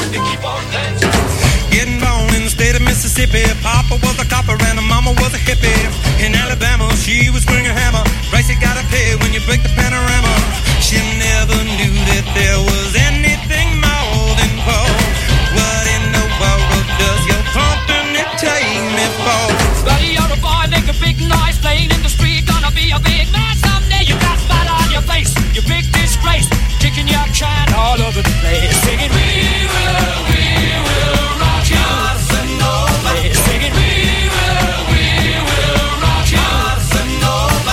You keep on dancing. Getting born in the state of Mississippi. Papa was a copper and mama was a hippie. In Alabama, she was swinging a hammer. Price you gotta pay when you break the panorama. She never knew that there was anything more than gold. What in the world does your company take me for? Buddy, you're a boy, make a big noise. Playing in the street, gonna be a big man someday. You got spot on your face, you big disgrace. Kicking your can all over the place. Singing, we will rock you. Casanova. Singing, we will rock you. Casanova.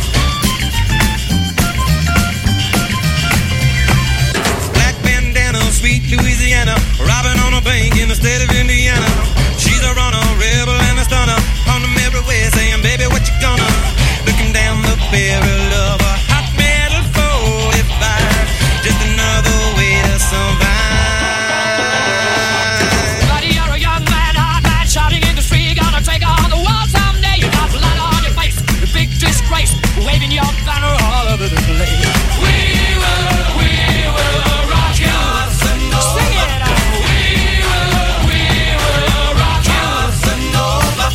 Black bandana, sweet Louisiana. Robbing on a bank in the state of Indiana. She's a runner, rebel and a stunner. On the merry way saying, baby, what you gonna? Looking down the barrel of a hot metal 45. Just another way to survive. Buddy, you're a young man, hot man, shouting in the street. Gonna take on the world someday. You got blood on your face, you big disgrace. Waving your banner all over the place. We will rock you. Sing it out. We will rock you. Casanova.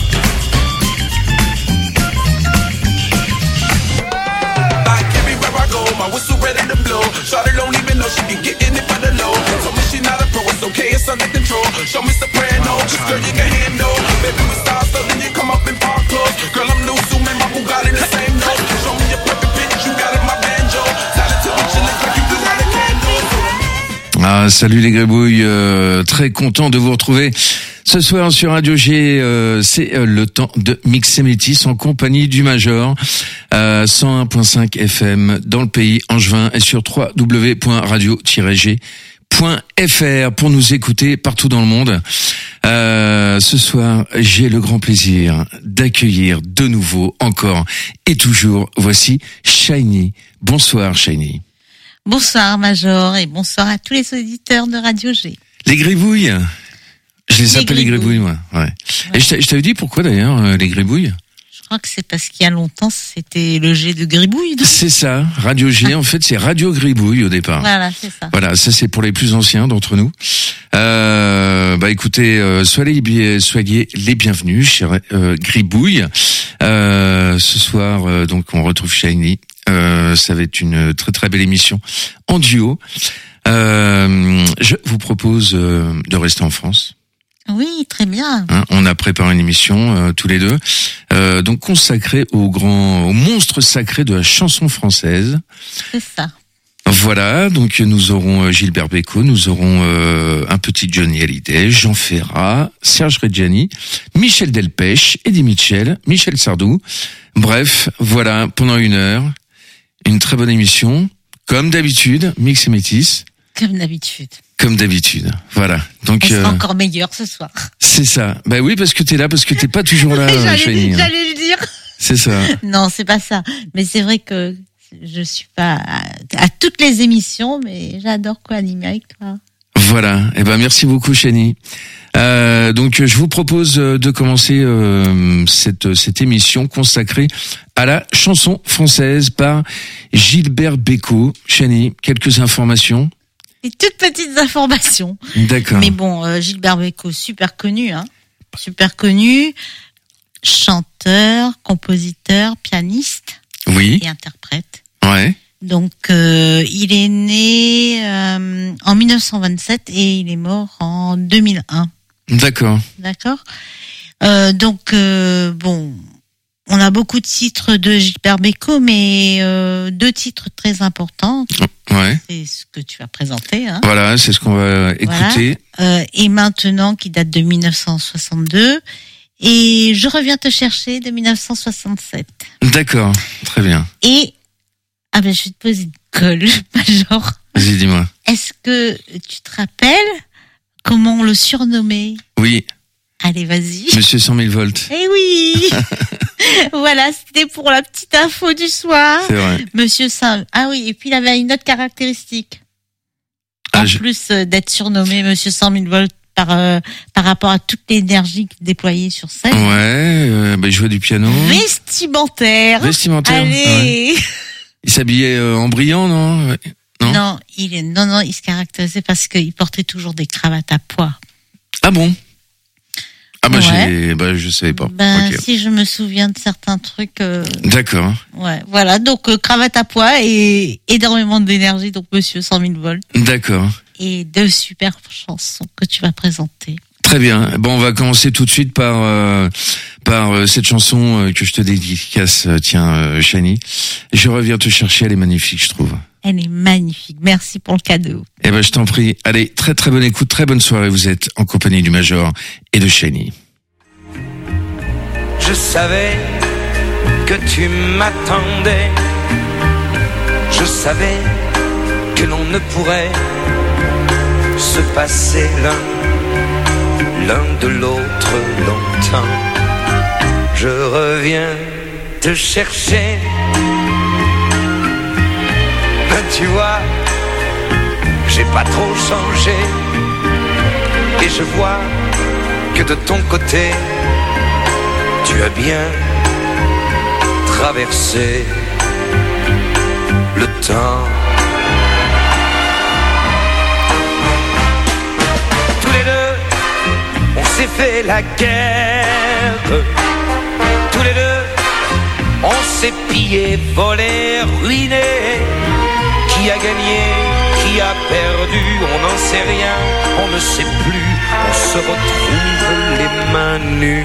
Like everywhere I go, my whistle ready to blow. Shawty don't even know she can get in it for the low. Told me she not a pro, it's okay, it's under control. Show me soprano, just girl you can handle. Baby we start so then you come up in park clothes. Girl I'm new, so man, my Bugatti the same note. Show me your perfect pitch, you got it my banjo. Talented with chillin' like you do light a candle. Ah, salut les gribouilles, très content de vous retrouver ce soir sur Radio G. C'est le temps de Mix et Métis en compagnie du Major, 101.5 FM dans le pays angevin et sur www.radio-g.fr pour nous écouter partout dans le monde. Ce soir, j'ai le grand plaisir d'accueillir de nouveau, encore et toujours, voici Shiny. Bonsoir Shiny. Bonsoir Major et bonsoir à tous les auditeurs de Radio G. Les gribouilles. Je les appelle les gribouilles, moi. Ouais. Et je t'avais dit pourquoi d'ailleurs les gribouilles? Je crois que c'est parce qu'il y a longtemps c'était le G de gribouille. Donc. C'est ça, Radio G. En fait, c'est Radio Gribouille au départ. Voilà, c'est ça. Voilà, ça c'est pour les plus anciens d'entre nous. Écoutez, soyez les bienvenus, chers gribouilles. Ce soir, donc on retrouve Shiny. Ça va être une très très belle émission en duo. Je vous propose de rester en France. Oui, très bien. On a préparé une émission tous les deux, donc consacrée au monstre sacré de la chanson française. C'est ça. Voilà, donc nous aurons Gilbert Bécaud, nous aurons un petit Johnny Hallyday, Jean Ferrat, Serge Reggiani, Michel Delpech, Eddie Mitchell, Michel Sardou. Bref, voilà, pendant 1 heure, une très bonne émission, comme d'habitude, Mix et Métis. Comme d'habitude, voilà. Donc, elle sera encore meilleure ce soir. C'est ça. Bah oui, parce que t'es là, parce que t'es pas toujours là, j'allais le dire. C'est ça. Non, c'est pas ça. Mais c'est vrai que je suis pas à toutes les émissions, mais j'adore co-animer avec toi. Voilà. Eh ben, merci beaucoup, Chani. Donc, je vous propose de commencer cette émission consacrée à la chanson française par Gilbert Bécaud. Chani, quelques informations. Des toutes petites informations. D'accord. Mais bon, Gilbert Bécaud, super connu, super connu, chanteur, compositeur, pianiste, oui, et interprète. Ouais. Donc, il est né en 1927 et il est mort en 2001. D'accord. Donc, bon, on a beaucoup de titres de Gilbert Bécaud, mais 2 titres très importants. Ouais. C'est ce que tu as présenté. Voilà, c'est ce qu'on va écouter. Voilà. Et maintenant, qui date de 1962. Et Je reviens te chercher de 1967. D'accord, très bien. Et je vais te poser une colle, Major. Vas-y, dis-moi. Est-ce que tu te rappelles comment on le surnommait? Oui. Allez, vas-y. Monsieur 100 000 volts. Eh oui. Voilà, c'était pour la petite info du soir. C'est vrai. Monsieur 100. Ah oui, et puis il avait une autre caractéristique. En plus d'être surnommé Monsieur 100 000 volts par rapport à toute l'énergie qu'il déployait sur scène. Ouais, il jouait du piano. Vestimentaire. Allez. Ouais. Il s'habillait en brillant, non? Non. Non, il se caractérisait parce qu'il portait toujours des cravates à pois. Ah bon? Ah bah, Ouais. Je savais pas. Ben, Ok. si je me souviens de certains trucs. D'accord. Ouais, voilà. Donc, cravate à pois et énormément d'énergie. Donc, monsieur 100 000 volts. D'accord. Et 2 superbes chansons que tu vas présenter. Très bien. Bon, on va commencer tout de suite par cette chanson que je te dédicace. Tiens, Shani. Je reviens te chercher. Elle est magnifique, je trouve. Elle est magnifique. Merci pour le cadeau. Eh ben, je t'en prie. Allez, très très bonne écoute, très bonne soirée. Vous êtes en compagnie du Major et de Shani. Je savais que tu m'attendais. Je savais que l'on ne pourrait se passer l'un de l'autre longtemps. Je reviens te chercher. Ben, tu vois, j'ai pas trop changé. Et je vois que de ton côté, tu as bien traversé le temps. Tous les deux, on s'est fait la guerre. Tous les deux, on s'est pillé, volé, ruiné. Qui a gagné, qui a perdu, on n'en sait rien, on ne sait plus. On se retrouve les mains nues.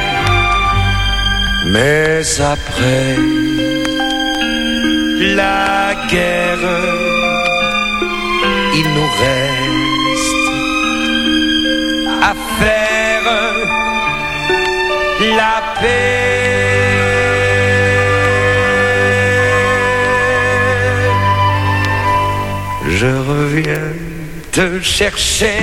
Mais après la guerre, il nous reste à faire la paix. Je reviens te chercher,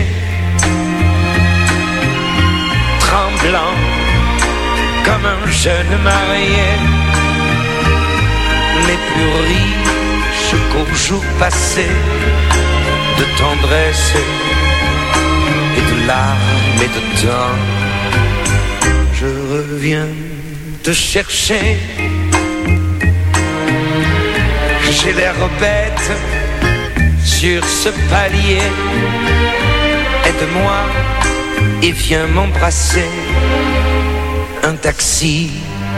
tremblant comme un jeune marié, mais plus riche qu'au jour passé, de tendresse et de larmes et de temps. Je reviens te chercher, j'ai l'air bête sur ce palier. Aide-moi et viens m'embrasser. Un taxi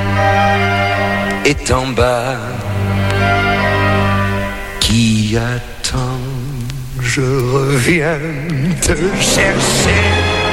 est en bas qui attend. Je reviens te chercher.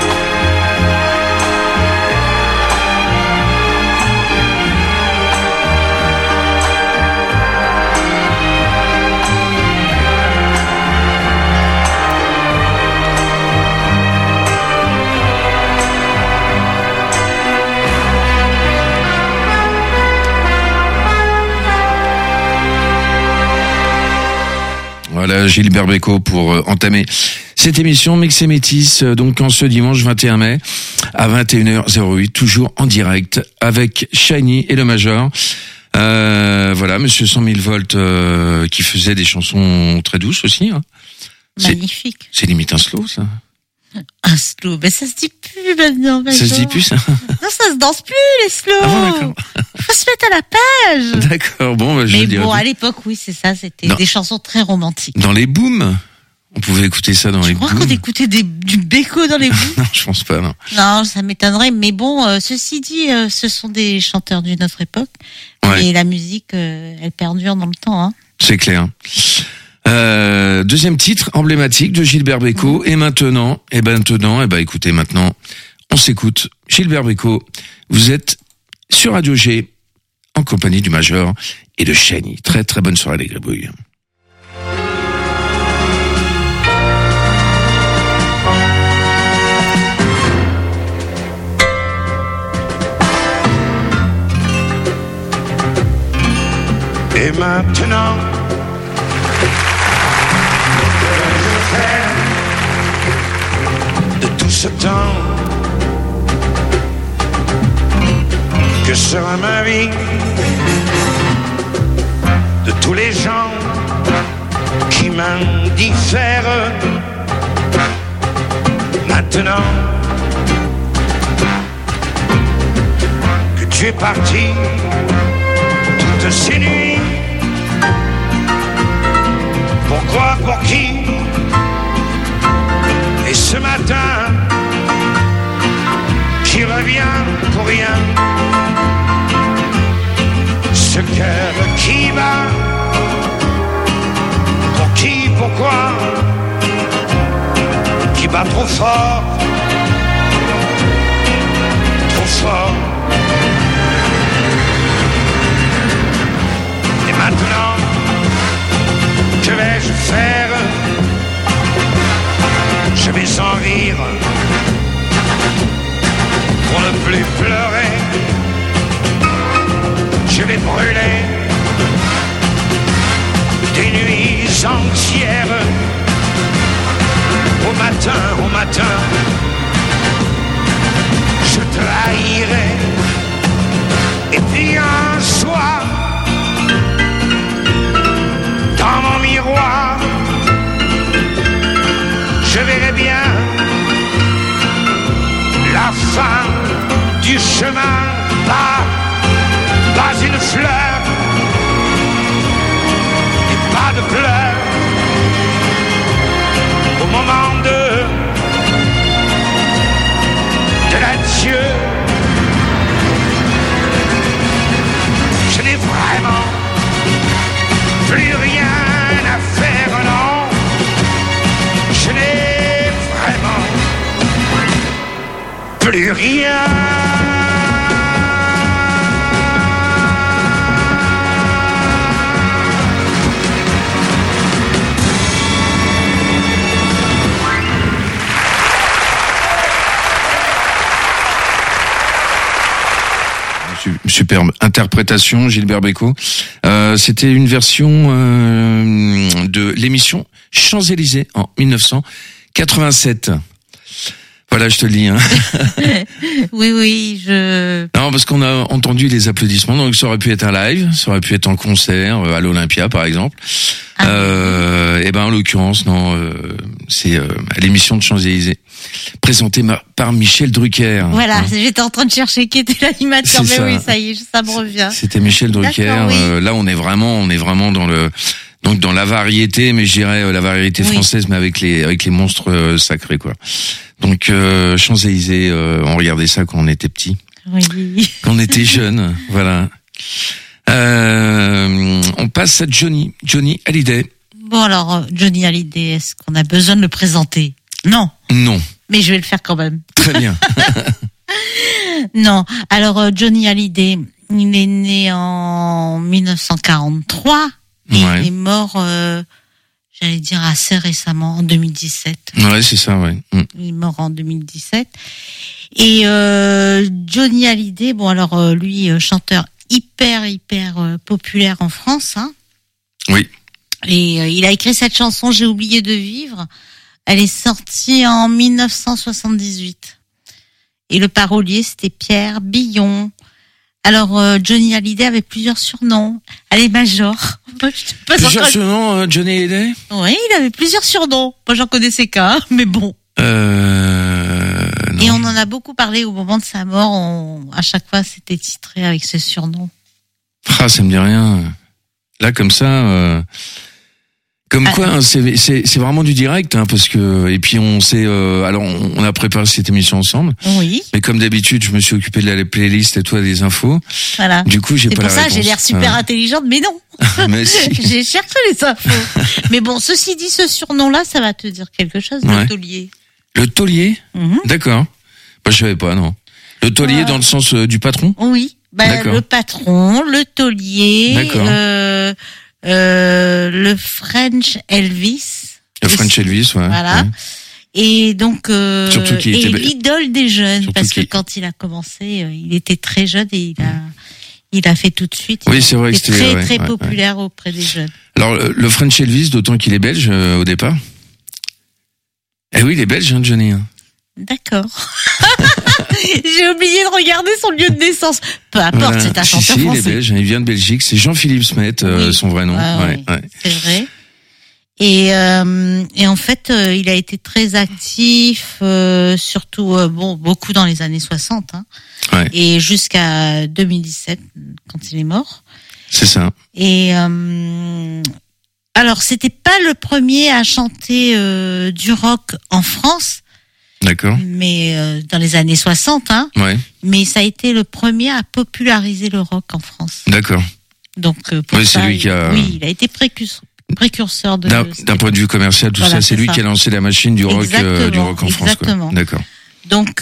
Voilà, Gilbert Bécaud pour entamer cette émission Mix et Métis, donc en ce dimanche 21 mai à 21h08, toujours en direct avec Shani et le Major. Voilà, monsieur 100 000 volts qui faisait des chansons très douces aussi. Hein. Magnifique. C'est limite un slow, ça. Un slow, ben ça se dit plus maintenant. Ça se dit plus, ça? Non, ça se danse plus, les slows. Ah bon, d'accord. Faut se mettre à la page. D'accord, bon, bah, je Mais dirais bon, plus. à l'époque, oui, c'est ça, c'était Non. des chansons très romantiques. Dans les booms, on pouvait écouter ça dans Je les crois booms. qu'on écoutait du béco dans les bouts. Non, je pense pas, non. Non, ça m'étonnerait. Mais bon, ceci dit, ce sont des chanteurs d'une autre époque. Ouais. Et la musique, elle perdure dans le temps. Hein. C'est clair. Deuxième titre emblématique de Gilbert Bécaud. Et maintenant, écoutez, maintenant, on s'écoute. Gilbert Bécaud, vous êtes sur Radio G, en compagnie du Major et de Shani. Très très bonne soirée les gribouilles. Et maintenant, de tout ce temps, que sera ma vie, de tous les gens qui m'indiffèrent. Maintenant que tu es parti toutes ces nuits, pourquoi pour qui. Et ce matin, qui revient pour rien. Ce cœur qui bat, pour qui, pourquoi, qui bat trop fort, trop fort. Et maintenant, que vais-je faire? Je vais en rire pour ne plus pleurer. Je vais brûler des nuits entières. Au matin, je trahirai. Et puis un soir, dans mon miroir, je verrai bien la fin du chemin. Pas une fleur et pas de pleurs au moment de l'adieu. Je n'ai vraiment plus rien à faire, non. Je n'ai vraiment plus rien. Superbe interprétation, Gilbert Bécaud. C'était une version de l'émission Champs-Élysées en 1987. Voilà, je te le dis. Hein. Oui, Non, parce qu'on a entendu les applaudissements, donc ça aurait pu être un live, ça aurait pu être en concert à l'Olympia, par exemple. Et ben en l'occurrence, non, c'est à l'émission de Champs-Élysées, présentée par Michel Drucker. Voilà, j'étais en train de chercher qui était l'animateur, mais ça. oui, ça y est, ça me revient. C'était Michel Drucker. Oui. Là, on est vraiment dans la variété, mais je dirais la variété française, mais avec les monstres sacrés, quoi. Donc Champs-Élysées, on regardait ça quand on était petit, quand on était jeune, voilà. On passe à Johnny Hallyday. Bon alors, Johnny Hallyday, est-ce qu'on a besoin de le présenter? Non. Mais je vais le faire quand même. Très bien. Non. Alors Johnny Hallyday, il est né en 1943 et il est mort, j'allais dire assez récemment, en 2017. Ouais, c'est ça, ouais. Il est mort en 2017. Et Johnny Hallyday, bon alors lui, chanteur hyper populaire en France, hein. Oui. Et il a écrit cette chanson J'ai oublié de vivre. Elle est sortie en 1978. Et le parolier, c'était Pierre Billon. Alors, Johnny Hallyday avait plusieurs surnoms. Elle est Major. Plusieurs surnoms, Johnny Hallyday? Oui, il avait plusieurs surnoms. Moi, j'en connaissais qu'un, mais bon. Non. Et on en a beaucoup parlé au moment de sa mort. À chaque fois, c'était titré avec ce surnom. Ah, ça me dit rien. Là, comme ça... Comme quoi, hein, c'est vraiment du direct, hein, parce que et puis on s'est alors on a préparé cette émission ensemble. Oui. Mais comme d'habitude, je me suis occupé de la playlist et toi des infos. Voilà. Du coup, j'ai pas la réponse. C'est pour ça j'ai l'air super intelligente, mais non. Mais si. J'ai cherché les infos. Mais bon, ceci dit, ce surnom-là, ça va te dire quelque chose, le taulier. Le taulier. D'accord. Bah, je savais pas, non. Le taulier dans le sens du patron. Oui. Bah, le patron, le taulier. D'accord. Le French Elvis. Le French Elvis, ouais. Voilà. Ouais. Et donc, surtout et l'idole des jeunes, surtout parce que quand il a commencé, il était très jeune et il a fait tout de suite. Oui, c'est vrai que c'était très populaire auprès des jeunes. Alors, le French Elvis, d'autant qu'il est belge au départ. Eh oui, il est belge, hein, Johnny. D'accord. J'ai oublié de regarder son lieu de naissance. Peu importe, c'est un chanteur français. Il est belge, il vient de Belgique. C'est Jean-Philippe Smet, son vrai nom. Ouais. C'est vrai. Et en fait, il a été très actif, surtout beaucoup dans les années 60, hein, et jusqu'à 2017 quand il est mort. C'est ça. Et Alors, c'était pas le premier à chanter du rock en France, D'accord. mais dans les années 60, hein. Ouais. Mais ça a été le premier à populariser le rock en France. D'accord. Donc, pour Oui, ça, c'est lui qui a. Oui, il a été précurseur de. D'un point de vue commercial, tout Voilà, ça, c'est lui ça. qui a lancé la machine du rock en France. Exactement. Quoi. D'accord. Donc,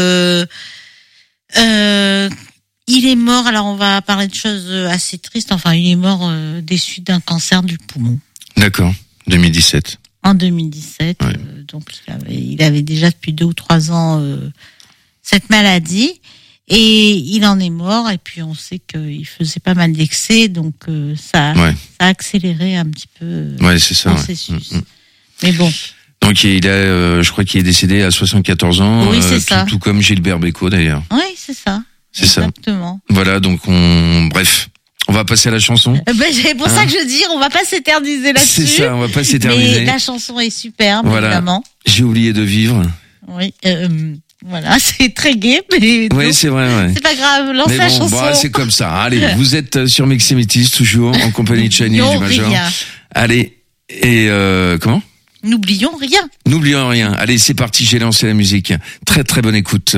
il est mort. Alors, on va parler de choses assez tristes. Enfin, il est mort des suites d'un cancer du poumon. D'accord. 2017. En 2017. Ouais. Donc, il avait déjà depuis 2 ou 3 ans cette maladie. Et il en est mort. Et puis, on sait qu'il faisait pas mal d'excès. Donc, ça a accéléré un petit peu Ouais, c'est ça. le processus. Mais bon. Donc, je crois qu'il est décédé à 74 ans. Oui, c'est ça. Tout comme Gilbert Bécaud, d'ailleurs. Oui, c'est ça. C'est ça. Exactement. Voilà, donc bref. On va passer à la chanson. C'est pour ça que je dis, on va pas s'éterniser là-dessus. C'est ça, on va pas s'éterniser. Mais la chanson est superbe, voilà. évidemment. J'ai oublié de vivre. Oui, voilà, c'est très gai, mais oui, c'est vrai. Ouais. C'est pas grave, lance mais la bon, chanson. Bah, c'est comme ça. Allez, vous êtes sur Miximitis, toujours en compagnie de Chani du Major. Rien. Allez, et comment ? N'oublions rien. N'oublions rien. Allez, c'est parti, j'ai lancé la musique. Très très bonne écoute.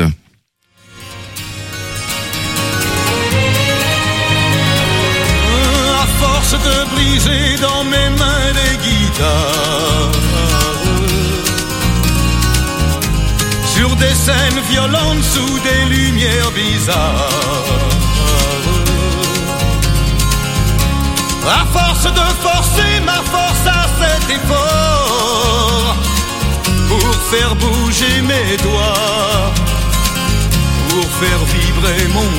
À force de briser dans mes mains des guitares, sur des scènes violentes sous des lumières bizarres, à force de forcer ma force à cet effort, pour faire bouger mes doigts, pour faire vibrer mon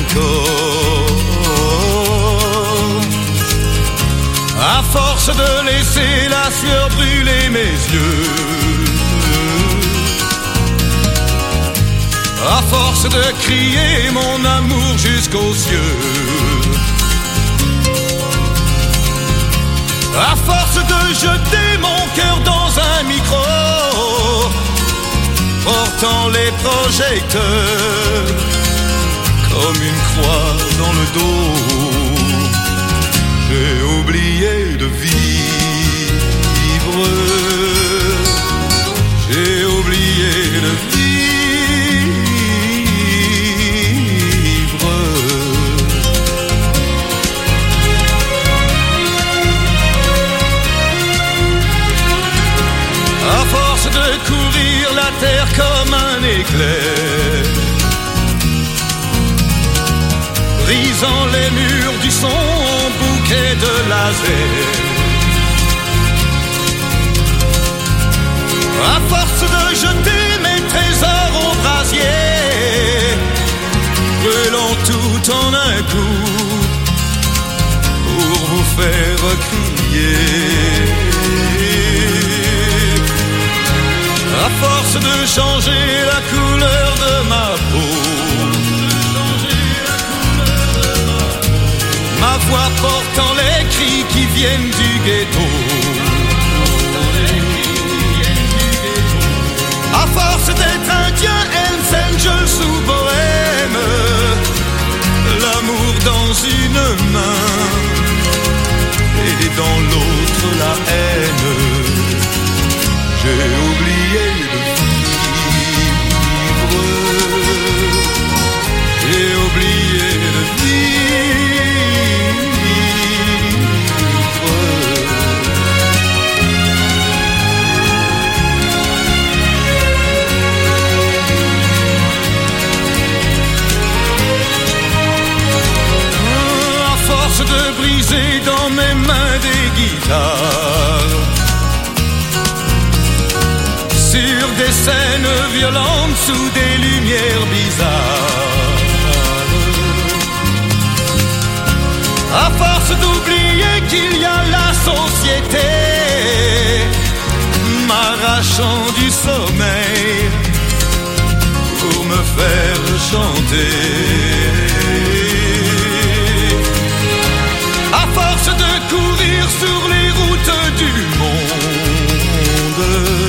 corps, à force de laisser la sueur brûler mes yeux, à force de crier mon amour jusqu'aux cieux, à force de jeter mon cœur dans un micro, portant les projecteurs comme une croix dans le dos, j'ai oublié de vivre, j'ai oublié de vivre. À force de courir la terre comme un éclair, brisant les murs du son en bouquet de laser, à force de jeter mes trésors au brasier, brûlant tout en un coup pour vous faire crier. À force de changer la couleur de ma peau, ma voix portant les cris qui viennent du ghetto, à force d'être indien, Hells Angels ou bohème, l'amour dans une main et dans l'autre la haine, j'ai oublié de vivre, j'ai oublié de vivre. À force de briser dans mes mains des guitares, sur des scènes violentes sous des lumières bizarres, à force d'oublier qu'il y a la société, m'arrachant du sommeil pour me faire chanter, à force de courir sur les routes du monde,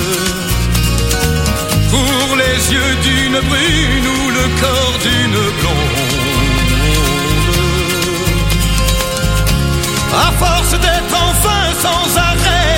pour les yeux d'une brune ou le corps d'une blonde, à force d'être enfin sans arrêt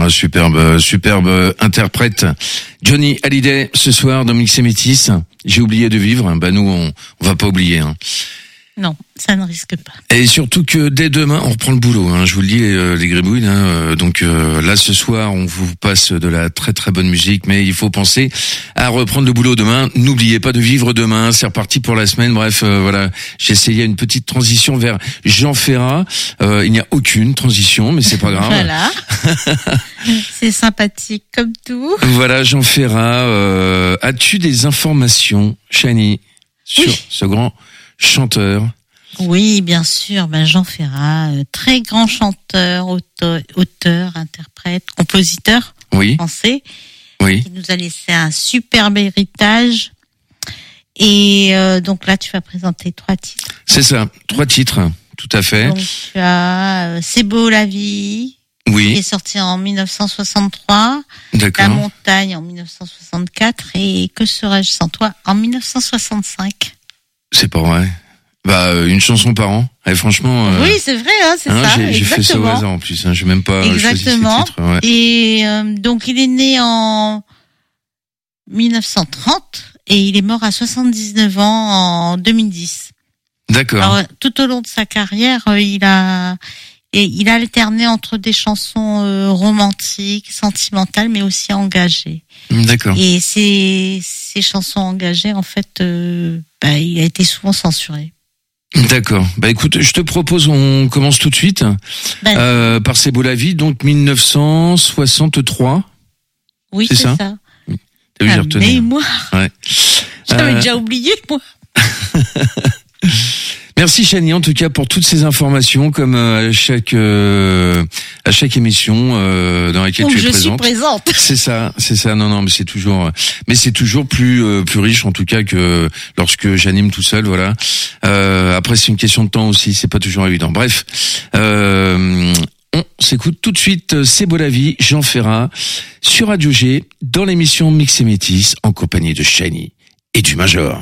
Ferra, superbe interprète. Johnny Hallyday, ce soir dans Mix et Métis. J'ai oublié de vivre. Bah nous, on va pas oublier. Hein. Non, ça ne risque pas. Et surtout que dès demain, on reprend le boulot. Hein. Je vous le dis, les gribouilles. Hein. Donc là, ce soir, on vous passe de la très très bonne musique, mais il faut penser à reprendre le boulot demain. N'oubliez pas de vivre demain. C'est reparti pour la semaine. Bref, voilà. J'ai essayé une petite transition vers Jean Ferrat. Il n'y a aucune transition, mais c'est pas grave. Voilà. C'est sympathique comme tout. Voilà, Jean Ferrat. As-tu des informations, Chani, sur ce grand chanteur? Oui, bien sûr. Jean Ferrat, très grand chanteur, auteur, interprète, compositeur français. Oui. Qui nous a laissé un superbe héritage. Et donc là, tu vas présenter 3 titres. C'est ça, 3 titres, tout à fait. Donc tu as C'est beau la vie. Oui. Qui est sorti en 1963. D'accord. La montagne en 1964 et Que serais-je sans toi en 1965. C'est pas vrai. Une chanson par an. Et franchement. Oui, c'est vrai, hein, c'est ça. J'ai fait ça au hasard en plus. Hein, j'ai même pas choisi ces titres. Ouais. Et donc il est né en 1930 et il est mort à 79 ans en 2010. D'accord. Alors tout au long de sa carrière, il a alterné entre des chansons romantiques, sentimentales, mais aussi engagées. D'accord. Et ces chansons engagées, en fait, il a été souvent censuré. D'accord. Écoute, je te propose, on commence tout de suite par C'est beau la vie, donc 1963. Oui, c'est ça. T'as vu, j'ai retenu. Mémoire. Ouais. J'avais déjà oublié, moi. Merci Chani en tout cas pour toutes ces informations, comme à chaque émission dans laquelle tu es présente. Je suis présente. C'est ça. Non, mais c'est toujours plus riche en tout cas que lorsque j'anime tout seul. Voilà. Après c'est une question de temps aussi, c'est pas toujours évident. Bref, on s'écoute tout de suite. C'est beau la vie, Jean Ferrat sur Radio G dans l'émission Mix et Métis en compagnie de Chani et du Major.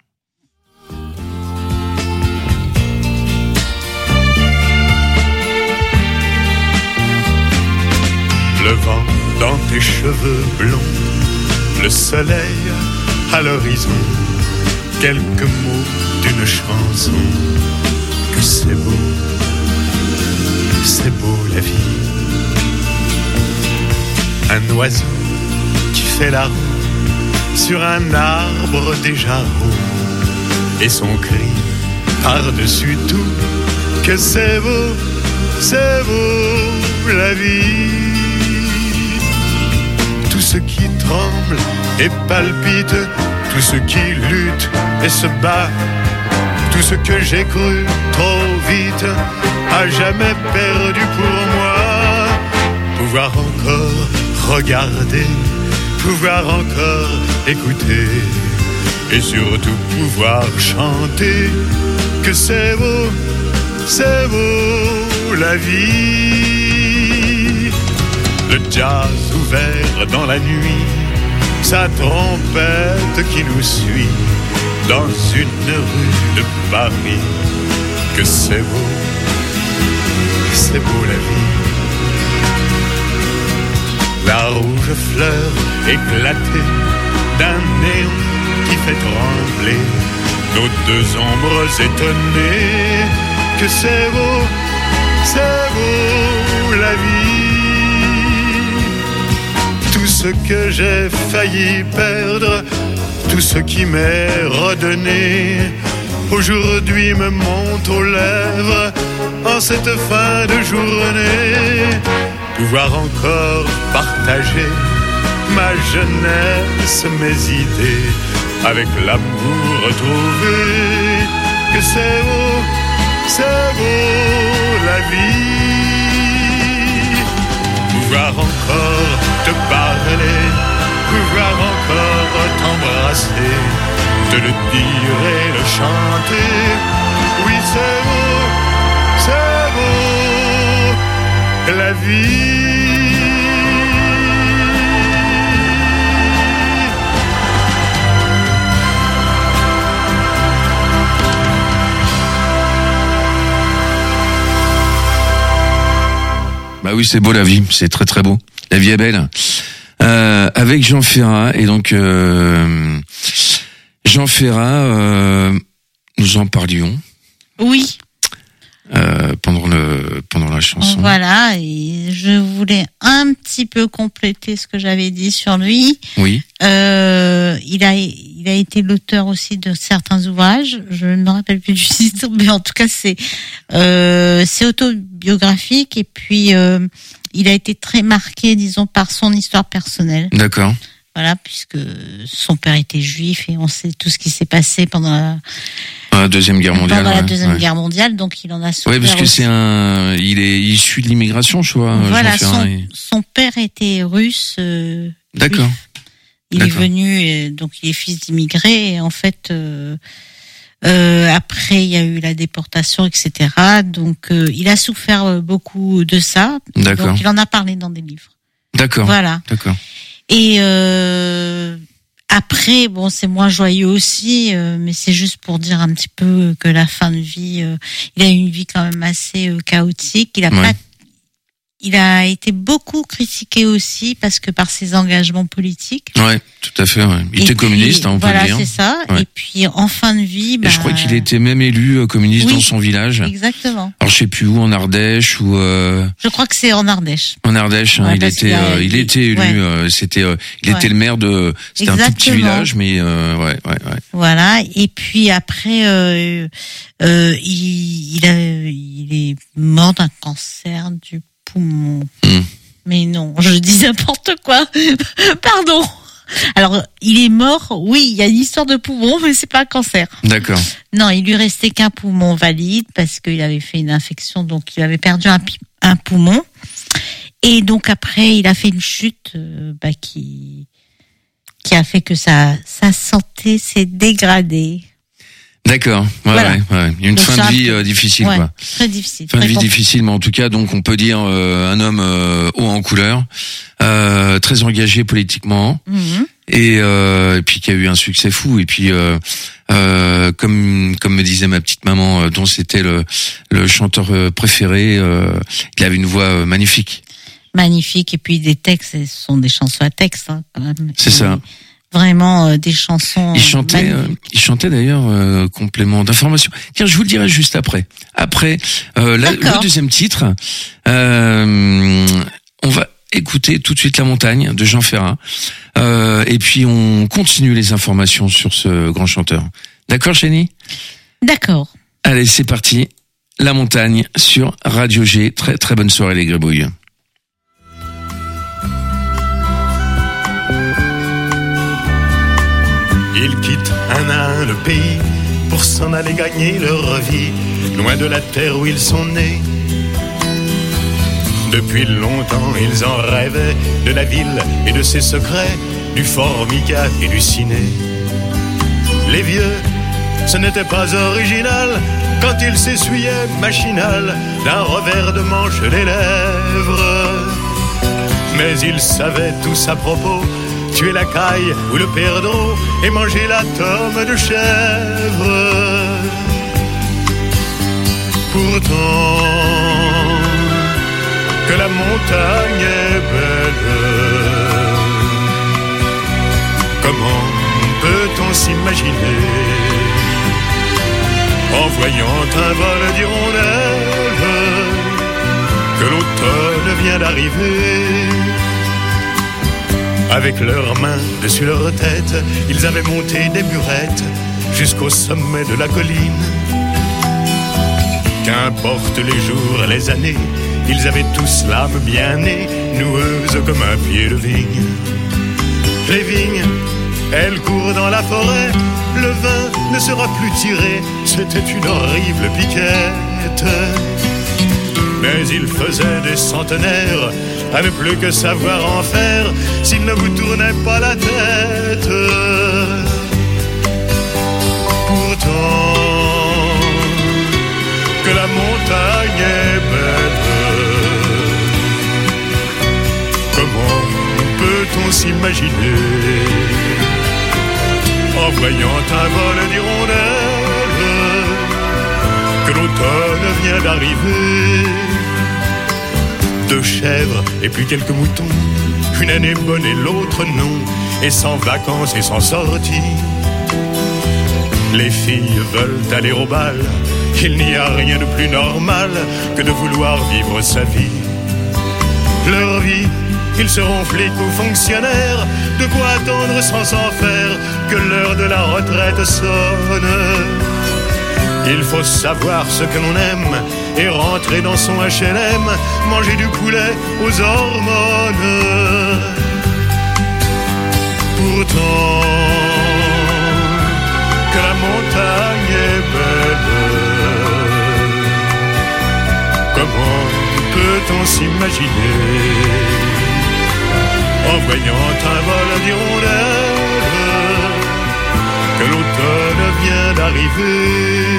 Le vent dans tes cheveux blonds, le soleil à l'horizon, quelques mots d'une chanson, que c'est beau la vie. Un oiseau qui fait la roue sur un arbre déjà roux, et son cri par-dessus tout, que c'est beau la vie. Tout ce qui tremble et palpite, tout ce qui lutte et se bat, tout ce que j'ai cru trop vite, à jamais perdu pour moi. Pouvoir encore regarder, pouvoir encore écouter, et surtout pouvoir chanter, que c'est beau la vie. Le jazz ouvert dans la nuit, sa trompette qui nous suit dans une rue de Paris, que c'est beau la vie. La rouge fleur éclatée d'un néon qui fait trembler nos deux ombres étonnées, que c'est beau la vie. Tout ce que j'ai failli perdre, tout ce qui m'est redonné, aujourd'hui me monte aux lèvres en cette fin de journée. Pouvoir encore partager ma jeunesse, mes idées, avec l'amour retrouvé, que c'est beau la vie. Pouvoir encore te parler, pouvoir encore t'embrasser, te le dire et le chanter, oui c'est beau la vie. Bah oui, c'est beau la vie, c'est très très beau. La vie est belle. Avec Jean Ferrat, et donc Jean Ferrat, nous en parlions. Oui. Pendant la chanson. Voilà, et je voulais un petit peu compléter ce que j'avais dit sur lui. Oui. Il a été l'auteur aussi de certains ouvrages. Je ne me rappelle plus du titre, mais en tout cas c'est autobiographique, et puis il a été très marqué, disons, par son histoire personnelle. D'accord. Voilà, puisque son père était juif et on sait tout ce qui s'est passé pendant la Deuxième Guerre mondiale. Pendant la Deuxième Guerre mondiale, donc il en a souffert. Oui, parce que aussi. Il est issu de l'immigration, je crois. Voilà, son père était russe. D'accord. Juif. Il est venu, donc il est fils d'immigrés, et en fait, après il y a eu la déportation, etc. Donc il a souffert beaucoup de ça. D'accord. Donc il en a parlé dans des livres. D'accord. Voilà. D'accord. Et après, bon, c'est moins joyeux aussi, mais c'est juste pour dire un petit peu que la fin de vie, il a eu une vie quand même assez chaotique. Il a été beaucoup critiqué aussi parce que par ses engagements politiques. Ouais, tout à fait. Ouais. Il était communiste, on peut le dire. Voilà, c'est ça. Ouais. Et puis en fin de vie, et je crois qu'il était même élu communiste dans son village. Exactement. Alors je sais plus où, en Ardèche ou. Je crois que c'est en Ardèche. En Ardèche, ouais, il était élu. Ouais. Il était le maire de. C'était un tout petit village, mais ouais. Voilà. Et puis après, il est mort d'un cancer du poumon. Mais non, je dis n'importe quoi. Pardon. Alors, il est mort, oui, il y a une histoire de poumon, mais c'est pas un cancer. D'accord. Non, il lui restait qu'un poumon valide parce qu'il avait fait une infection, donc il avait perdu un poumon. Et donc après, il a fait une chute qui a fait que sa santé s'est dégradée. D'accord. Ouais. Une fin de vie difficile, quoi. Très difficile. Fin de vie difficile, mais en tout cas, donc on peut dire un homme haut en couleur, très engagé politiquement, et puis qui a eu un succès fou. Et puis, comme me disait ma petite maman, dont c'était le chanteur préféré, il avait une voix magnifique. Magnifique, et puis des textes, ce sont des chansons à texte, hein, quand même. C'est ça. Vraiment des chansons. Il chantait d'ailleurs complément d'information. Tiens, je vous le dirai juste après. Après le deuxième titre, on va écouter tout de suite La Montagne de Jean Ferrat, et puis on continue les informations sur ce grand chanteur. D'accord, Chénie ? D'accord. Allez, c'est parti. La Montagne sur Radio G. Très très bonne soirée les gribouilles. Ils quittent un à un le pays pour s'en aller gagner leur vie, loin de la terre où ils sont nés. Depuis longtemps, ils en rêvaient de la ville et de ses secrets, du Formica et du ciné. Les vieux, ce n'était pas original quand ils s'essuyaient machinal d'un revers de manche les lèvres. Mais ils savaient tous à propos tuer la caille ou le perdreau et manger la tome de chèvre. Pourtant, que la montagne est belle, comment peut-on s'imaginer en voyant un vol d'hirondelles que l'automne vient d'arriver? Avec leurs mains dessus leur tête, ils avaient monté des burettes jusqu'au sommet de la colline. Qu'importe les jours, les années, ils avaient tous l'âme bien née, noueuse comme un pied de vigne. Les vignes, elles courent dans la forêt, le vin ne sera plus tiré, c'était une horrible piquette. Mais ils faisaient des centenaires à ne plus que savoir en faire s'ils ne vous tournaient pas la tête. Pourtant, que la montagne est belle, comment peut-on s'imaginer en voyant un vol d'hirondelles que l'automne vient d'arriver? De chèvres et puis quelques moutons. Une année bonne et l'autre non, et sans vacances et sans sortie. Les filles veulent aller au bal, il n'y a rien de plus normal que de vouloir vivre sa vie. Leur vie, ils seront flics ou fonctionnaires, de quoi attendre sans s'en faire que l'heure de la retraite sonne. Il faut savoir ce que l'on aime et rentrer dans son HLM, manger du poulet aux hormones. Pourtant, que la montagne est belle, comment peut-on s'imaginer en voyant un vol d'hirondelles que l'automne vient d'arriver?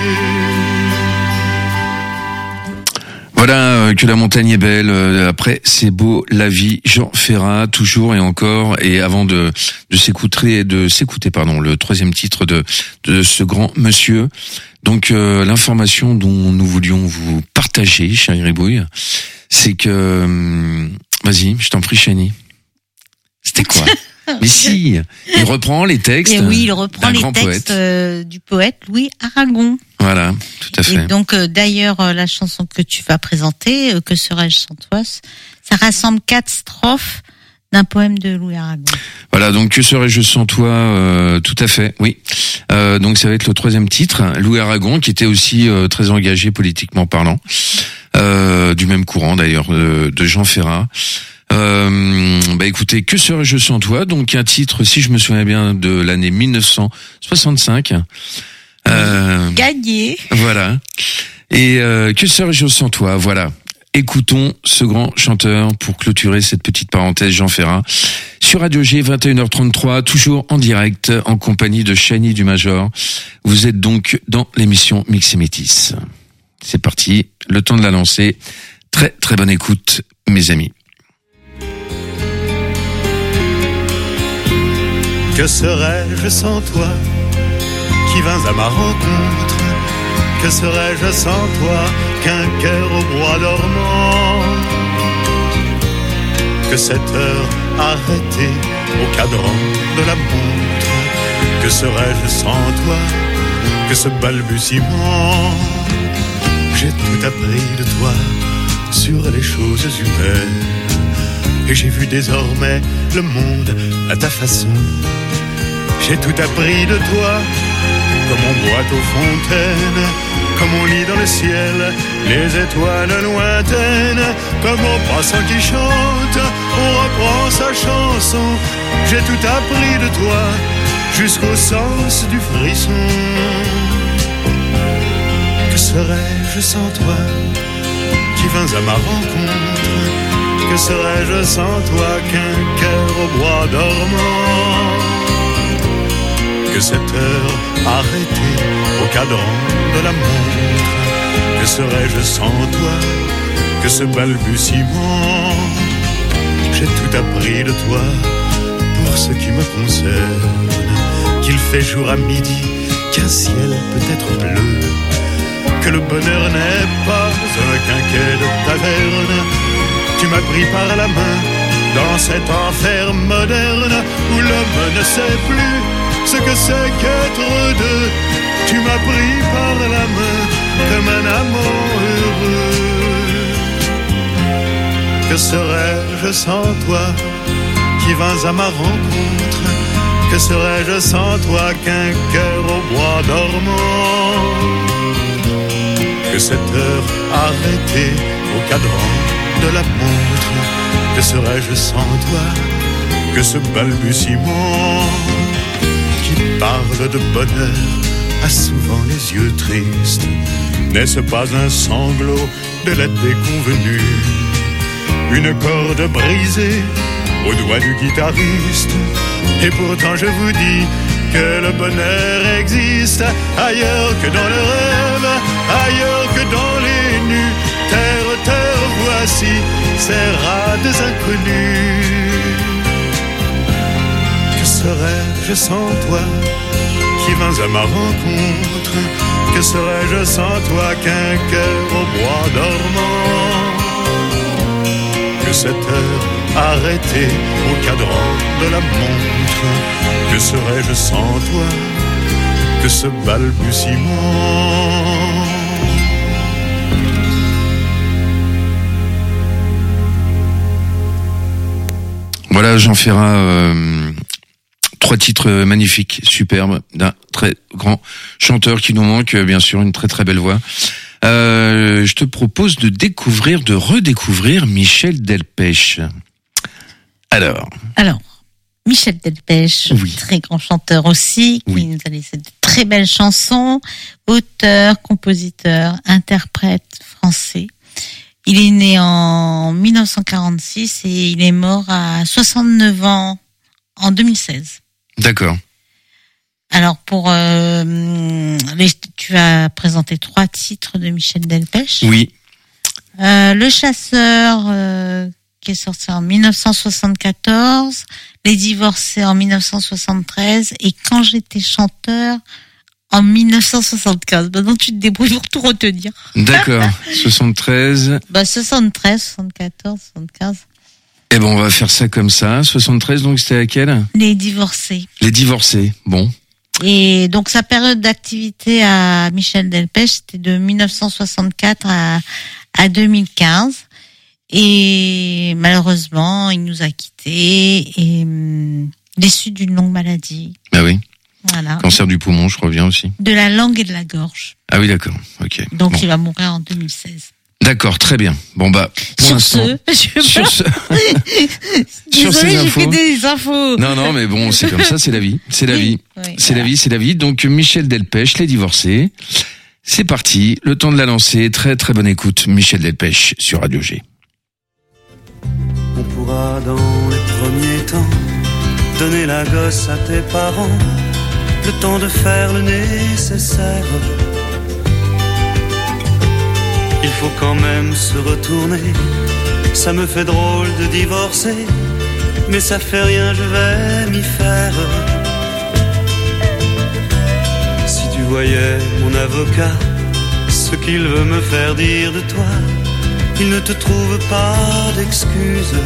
Voilà, que la montagne est belle. Après, c'est beau, la vie. Jean Ferrat, toujours et encore. Et avant de s'écouter, le troisième titre de ce grand monsieur. Donc, l'information dont nous voulions vous partager, chérie Ribouille, c'est que, vas-y, je t'en prie, Chani. C'était quoi? Mais si, il reprend les textes. Et oui, il reprend les textes du poète Louis Aragon. Voilà, tout à fait. Et donc, d'ailleurs, la chanson que tu vas présenter, Que serais-je sans toi, ça rassemble 4 strophes d'un poème de Louis Aragon. Voilà, donc Que serais-je sans toi, tout à fait, oui. Donc ça va être le troisième titre. Louis Aragon, qui était aussi très engagé politiquement parlant, du même courant d'ailleurs, de Jean Ferrat. Écoutez, Que serais-je sans toi, donc un titre, si je me souviens bien, de l'année 1965. Gagné. Voilà. Et Que serais-je sans toi, voilà. Écoutons ce grand chanteur pour clôturer cette petite parenthèse, Jean Ferrat, sur Radio G, 21h33, toujours en direct, en compagnie de Chani du Major. Vous êtes donc dans l'émission Mix et Métis. C'est parti, le temps de la lancer. Très très bonne écoute, mes amis. Que serais-je sans toi, qui vins à ma rencontre? Que serais-je sans toi, qu'un cœur au bois dormant? Que cette heure arrêtée au cadran de la montre? Que serais-je sans toi, que ce balbutiement? J'ai tout appris de toi sur les choses humaines, et j'ai vu désormais le monde à ta façon. J'ai tout appris de toi, comme on boit aux fontaines, comme on lit dans le ciel les étoiles lointaines, comme au passant qui chante, on reprend sa chanson. J'ai tout appris de toi, jusqu'au sens du frisson. Que serais-je sans toi, qui vins à ma rencontre? Que serais-je sans toi, qu'un cœur au bois dormant? Que cette heure arrêtée au cadran de la montre? Que serais-je sans toi, que ce balbutiement? J'ai tout appris de toi pour ce qui me concerne, qu'il fait jour à midi, qu'un ciel peut être bleu, que le bonheur n'est pas un quinquet de taverne. Tu m'as pris par la main dans cet enfer moderne où l'homme ne sait plus ce que c'est qu'être deux. Tu m'as pris par la main comme un amant heureux. Que serais-je sans toi, qui vins à ma rencontre? Que serais-je sans toi, qu'un cœur au bois dormant? Que cette heure arrêtée au cadran de la montre? Que serais-je sans toi, que ce balbutiement qui parle de bonheur a souvent les yeux tristes? N'est-ce pas un sanglot de la déconvenue, une corde brisée au doigt du guitariste? Et pourtant je vous dis que le bonheur existe ailleurs que dans le rêve, ailleurs que dans les nus. Terre, terre, voici ces rades inconnus. Que serais-je sans toi, qui vins à ma rencontre? Que serais-je sans toi, qu'un cœur au bois dormant? Que cette heure arrêtée au cadran de la montre. Que serais-je sans toi? Que ce balbutiement? Voilà, Jean Ferrat, 3 titres magnifiques, superbes, d'un très grand chanteur qui nous manque, bien sûr, une très très belle voix. Je te propose de redécouvrir Michel Delpech. Alors, Michel Delpech, oui. Très grand chanteur aussi, qui Oui. nous a laissé de très belles chansons, auteur, compositeur, interprète français. Il est né en 1946 et il est mort à 69 ans en 2016. d'accord. Alors tu as présenté 3 titres de Michel Delpech. Oui, Le Chasseur, qui est sorti en 1974, Les Divorcés en 1973 et Quand j'étais chanteur en 1975. Maintenant, tu te débrouilles pour tout retenir. d'accord. 73. 73, 74, 75. Eh ben, on va faire ça comme ça. 73, donc c'était laquelle? Les Divorcés. Les Divorcés. Bon. Et donc, sa période d'activité à Michel Delpech, c'était de 1964 à 2015. Et malheureusement, il nous a quittés et déçu d'une longue maladie. Ah oui. Voilà. Cancer du poumon, je crois bien aussi. De la langue et de la gorge. Ah oui, d'accord. Ok. Donc, Bon. il va mourir en 2016. D'accord, très bien. Bon bah, pour Sur l'instant. Sur ces Désolée, j'ai infos. fait des infos. Non, mais bon, c'est comme ça, c'est la vie. C'est la vie. Oui, C'est la vie, c'est la vie. Donc, Michel Delpech, Les Divorcés. C'est parti. Le temps de la lancer. Très, très bonne écoute. Michel Delpech sur Radio G. On pourra dans les premiers temps donner la gosse à tes parents, le temps de faire le nécessaire. Il faut quand même se retourner. Ça me fait drôle de divorcer, mais ça fait rien, je vais m'y faire. Si tu voyais mon avocat, ce qu'il veut me faire dire de toi, il ne te trouve pas d'excuses.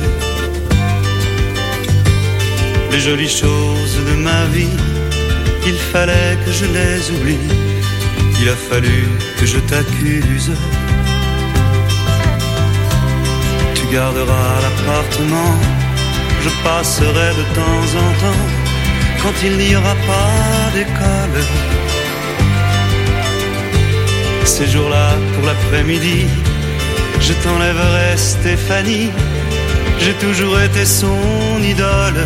Les jolies choses de ma vie, il fallait que je les oublie. Il a fallu que je t'accuse. Tu garderas l'appartement, je passerai de temps en temps quand il n'y aura pas d'école. Ces jours-là, pour l'après-midi, je t'enlèverai Stéphanie. J'ai toujours été son idole.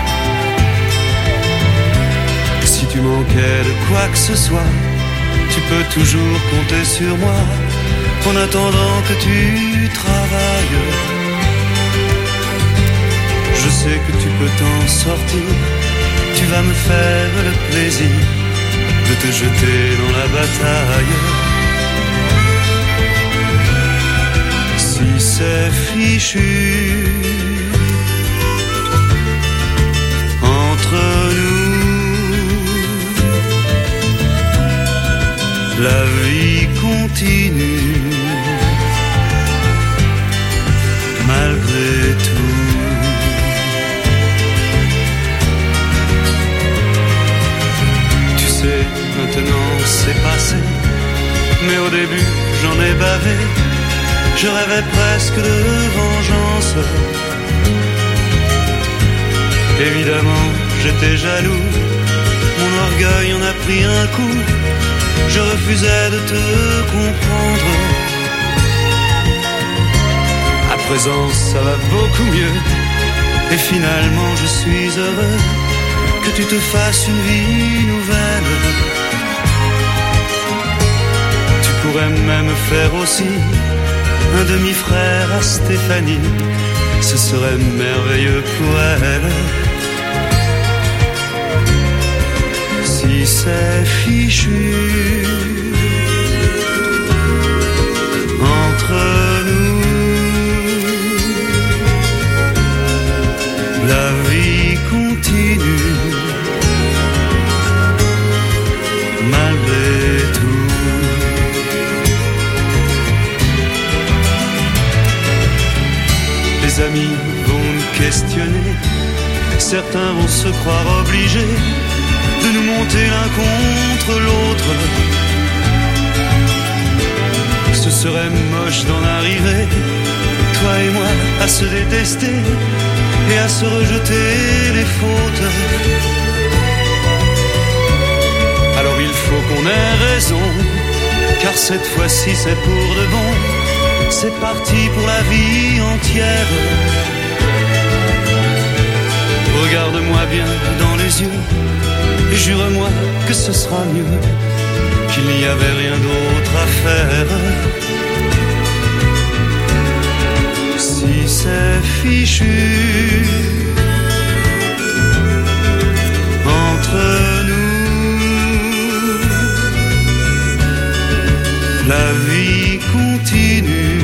Si tu manquais de quoi que ce soit, tu peux toujours compter sur moi en attendant que tu travailles. Je sais que tu peux t'en sortir. Tu vas me faire le plaisir de te jeter dans la bataille. Si c'est fichu entre nous, la vie continue malgré tout. Tu sais, maintenant c'est passé, mais au début j'en ai bavé. Je rêvais presque de vengeance. Évidemment, j'étais jaloux. Mon orgueil en a pris un coup. Je refusais de te comprendre. À présent, ça va beaucoup mieux. Et finalement, je suis heureux que tu te fasses une vie nouvelle. Tu pourrais même faire aussi un demi-frère à Stéphanie, ce serait merveilleux pour elle. Si c'est fichu entre nous, la vie continue malgré tout. Mes amis vont nous questionner, certains vont se croire obligés de nous monter l'un contre l'autre. Ce serait moche d'en arriver, toi et moi, à se détester et à se rejeter les fautes. Alors il faut qu'on ait raison, car cette fois-ci c'est pour de bon. C'est parti pour la vie entière. Regarde-moi bien dans les yeux et jure-moi que ce sera mieux, qu'il n'y avait rien d'autre à faire. Si c'est fichu entre nous, la vie continue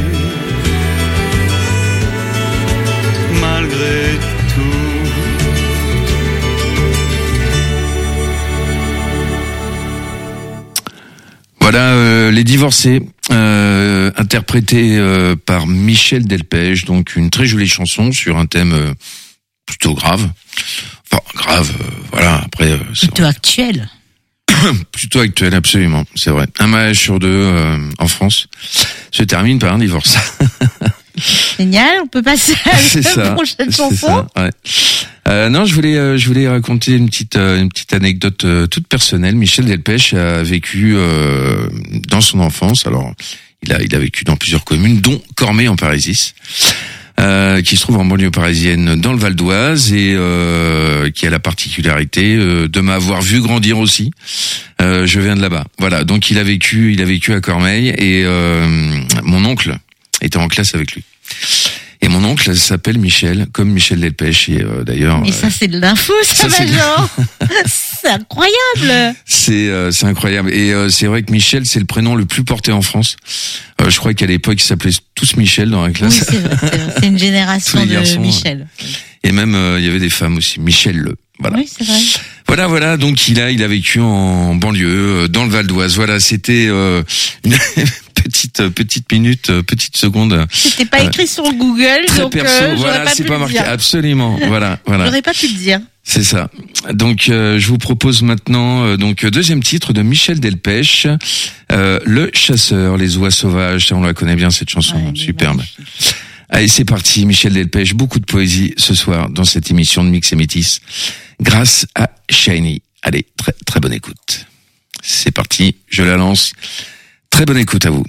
malgré tout. Voilà, Les Divorcés, interprété par Michel Delpech, donc une très jolie chanson sur un thème plutôt grave. Enfin, grave, voilà, après... plutôt actuel. Plutôt actuel, absolument, c'est vrai. Un mariage sur deux en France se termine par un divorce. Génial, on peut passer à la prochaine chanson. Ça, ouais. Non, je voulais raconter une petite anecdote toute personnelle. Michel Delpech a vécu dans son enfance. Alors, il a vécu dans plusieurs communes, dont Cormay en Parisis, qui se trouve en banlieue parisienne, dans le Val d'Oise, et qui a la particularité de m'avoir vu grandir aussi. Je viens de là-bas. Voilà, donc il a vécu à Cormeilles, et mon oncle était en classe avec lui. Et mon oncle s'appelle Michel, comme Michel Delpech, et d'ailleurs... Mais ça, c'est de l'info, ça va, genre. C'est incroyable. C'est incroyable. Et c'est vrai que Michel, c'est le prénom le plus porté en France. Je crois qu'à l'époque, ils s'appelaient tous Michel dans la classe. Oui, c'est vrai. C'est une génération de garçons, Michel. Et même, il y avait des femmes aussi. Michel Le. Voilà. Oui, c'est vrai. Voilà. Donc, il a vécu en banlieue, dans le Val d'Oise. Voilà, c'était une petite minute, petite seconde. C'était pas écrit sur Google, donc perso, j'aurais pas pu pas le marqué. dire. Absolument. Voilà. J'aurais pas pu le dire. C'est ça. Donc, je vous propose maintenant deuxième titre de Michel Delpech, Le Chasseur, les oies sauvages. Ça, on la connaît bien, cette chanson, ouais, superbe. Allez, c'est parti, Michel Delpech, beaucoup de poésie ce soir dans cette émission de Mix et Métis, grâce à Shiny. Allez, très très bonne écoute. C'est parti, je la lance. Très bonne écoute à vous.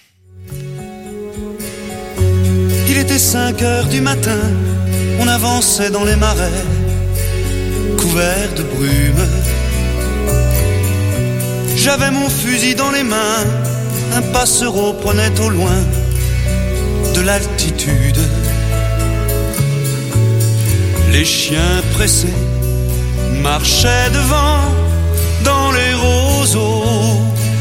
Il était 5 heures du matin, on avançait dans les marais, couverts de brume. J'avais mon fusil dans les mains, un passereau prenait au loin de l'altitude. Les chiens pressés marchaient devant dans les roseaux.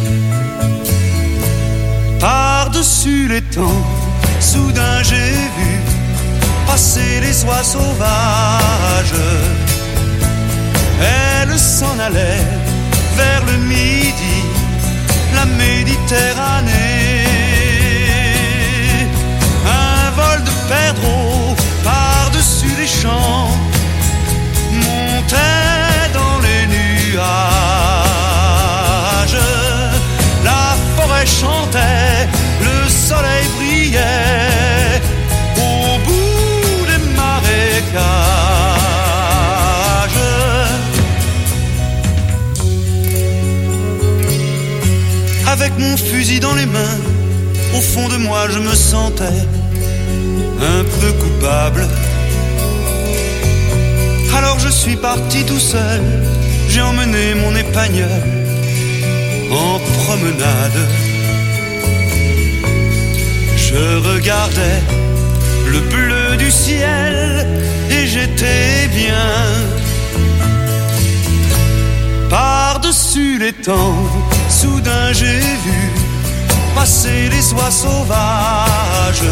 Par-dessus les temps, soudain j'ai vu passer les oies sauvages. Elles s'en allaient vers le midi, la Méditerranée. Un vol de perdreaux par-dessus les champs montait dans les nuages. La forêt chantait, le soleil brillait au bout des marécages. Avec mon fusil dans les mains, au fond de moi je me sentais un peu coupable. Alors je suis parti tout seul, j'ai emmené mon épagneul en promenade. Je regardais le bleu du ciel et j'étais bien. Par-dessus les temps, soudain j'ai vu passer les oies sauvages.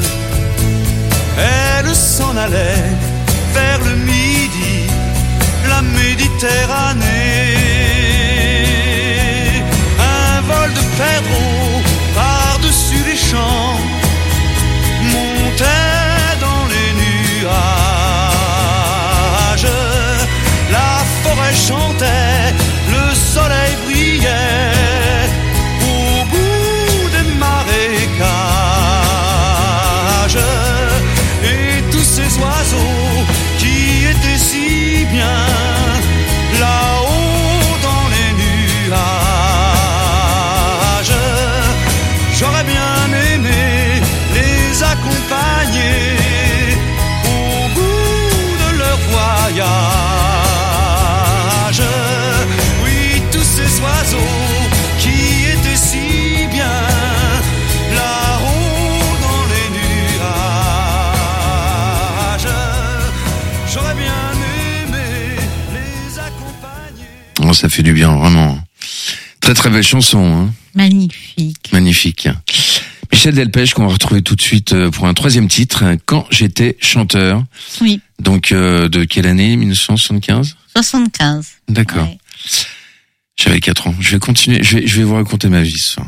Elles s'en allaient vers le midi, la Méditerranée. Un vol de perdreaux par-dessus les champs montait dans les Oh, ça fait du bien, vraiment. Très très belle chanson. Hein. Magnifique. Magnifique. Michel Delpech qu'on va retrouver tout de suite pour un troisième titre, Quand j'étais chanteur. Oui. Donc de quelle année? 1975? 75. D'accord. Ouais. J'avais 4 ans. Je vais continuer, je vais vous raconter ma vie ce soir.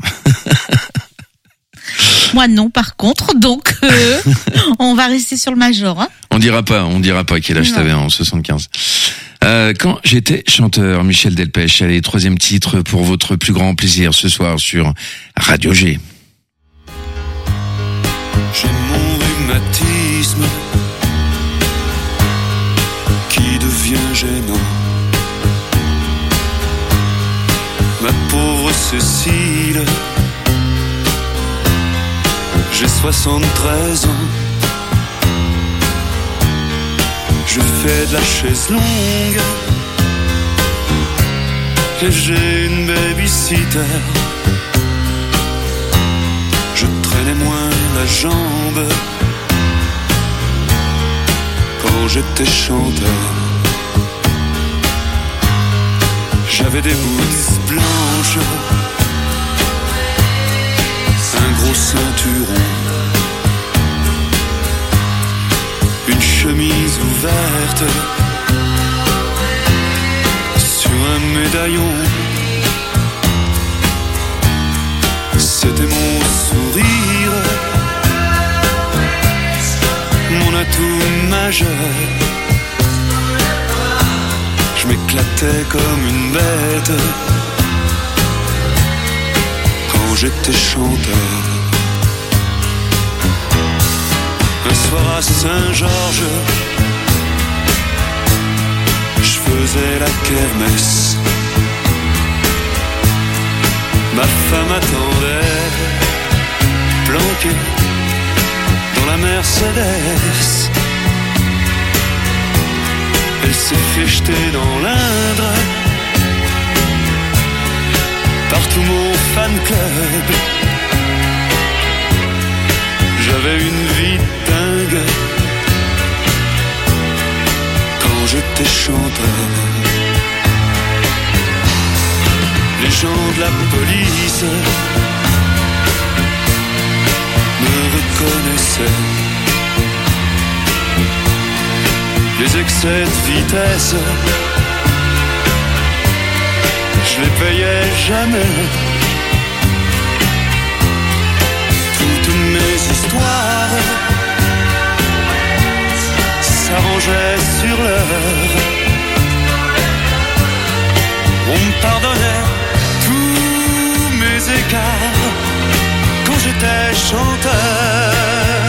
Moi non, par contre, donc on va rester sur le major. Hein. On dira pas quel âge t'avais en 75. Quand j'étais chanteur, Michel Delpech, allez, troisième titre pour votre plus grand plaisir ce soir sur Radio G. J'ai mon rhumatisme qui devient gênant. Ma pauvre Cécile, j'ai 73 ans. Je fais de la chaise longue et j'ai une babysitter. Je traînais moins la jambe quand j'étais chanteur. J'avais des boots blanches, un gros ceinturon, une chemise ouverte sur un médaillon. C'était mon sourire, mon atout majeur. Je m'éclatais comme une bête quand j'étais chanteur. Un soir à Saint-Georges, je faisais la kermesse. Ma femme attendait, planquée dans la Mercedes. Elle s'est fait jeter dans l'Indre par tout mon fan club. J'avais une vie dingue quand j'étais chanteur. Les gens de la police me reconnaissaient. Les excès de vitesse, je les payais jamais. Toutes mes histoires s'arrangeaient sur l'heure. On me pardonnait tous mes écarts quand j'étais chanteur.